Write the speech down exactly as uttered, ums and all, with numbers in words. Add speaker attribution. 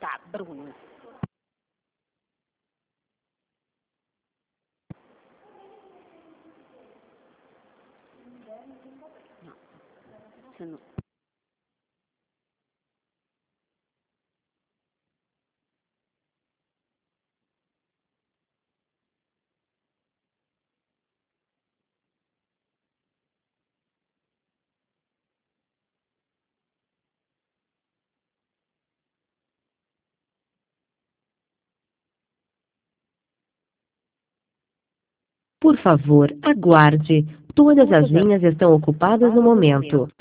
Speaker 1: Tá, Bruno. Não, você não...
Speaker 2: Por favor, aguarde. Todas as linhas estão ocupadas no momento.